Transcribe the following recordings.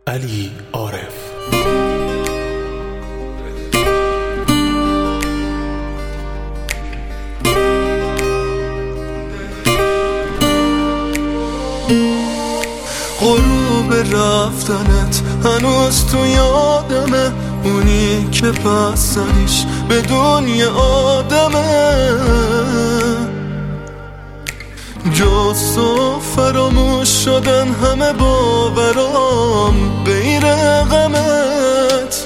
علی عارف. غروب رفتنت هنوز تو یادمه، اونی که پس زنیش به دنیا آدمه. جز تو فراموش شدن همه باورام غیر غمت.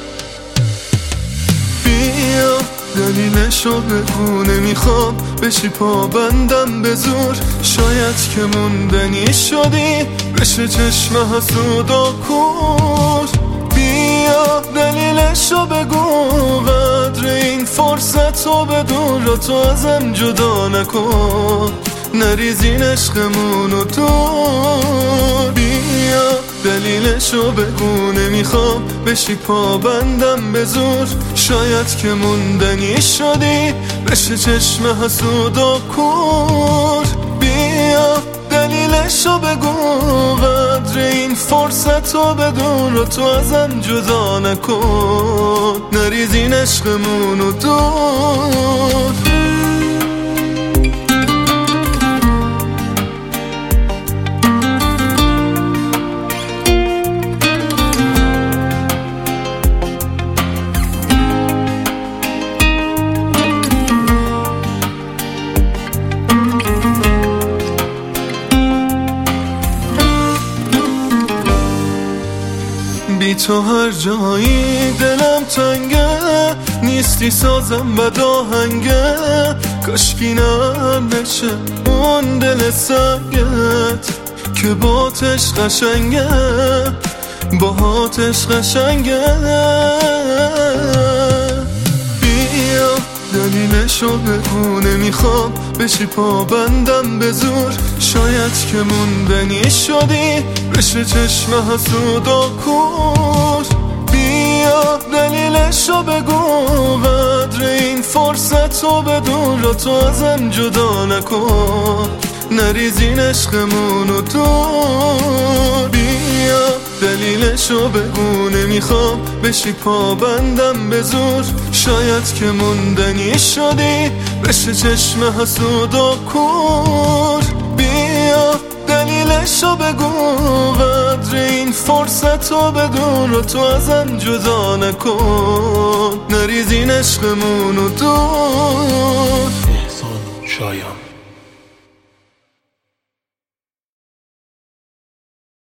بیا دلیلشو بگو، نمیخوام بشی پابندم به زور. شاید که موندنی شدی بشه چشم حسود و کور. بیا دلیلشو بگو، قدر این فرصتو بدون رو تو ازم جدا نکن. نریزین عشقمونو دور. بیا دلیلشو بگو، نمیخوام بشی پابندم به زور. شاید که موندنی شدی بشه چشم حسود و کور. بیا دلیلشو بگو، قدر این فرصتو بدون رو تو ازم جدا نکن. نریزین عشقمونو دور. بی تو هر جایی دلم تنگه، نیستی سازم بد آهنگه. کاشکی نرم بشه اون دل سنگت که باتش قشنگه، باهاتش قشنگه. بیا دلیلشو بگو، نمیخوام بشی پابندم به زور. شاید که موندنی شدی بشه چشم حسود و کور. بیا دلیلشو بگو، قدر این فرصتو بدون رو تو ازم جدا نکن. نریزین عشقمونو دور. بیا دلیلشو بگو، نمیخوام بشی پابندم به زور. شاید که موندنی شدی بشه چشم حسود و کور. بیا دلیلشو بگو، قدر این فرصتو بدون رو تو ازم جدا نکن. نریزین عشقمونو دور. احسان شایان.